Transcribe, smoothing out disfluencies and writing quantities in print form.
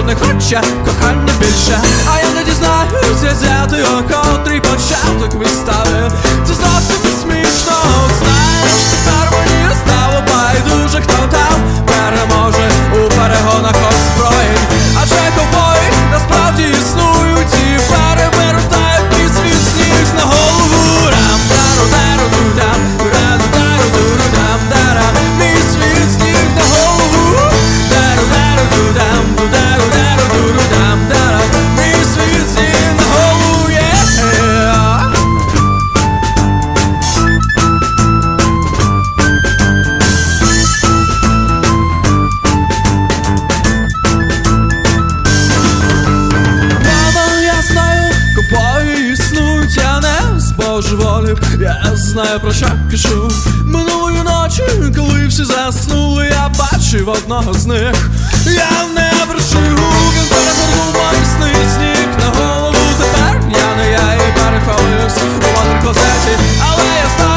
жодне хоче кохання більше. А я не дізнаюся взяти котрий початок вистави. Це зовсім не смішно. Знаєш, тепер мені стало байдуже, хто там переможе у перегонах озброєнь. Адже ковбої насправді існують і перевертають мій світ сніг на голову. Рам-дару-дару-ду-дам, дару-дару-дару-дам-дарам. Мій світ сніг на голову. Дару-дару-ду-дам, дару-дару-дару-дам-дарам. Мій світ сніг на голову, yeah. Ковбої існують, я не збожеволів, я знаю, про що пишу. Минулої ночі, коли всі заснули, я бачив одного з них. Я не брешу, він перевернув мої сни, сніг на голову. Тепер я не я і переховуюсь у ватерклозеті, але я знаю.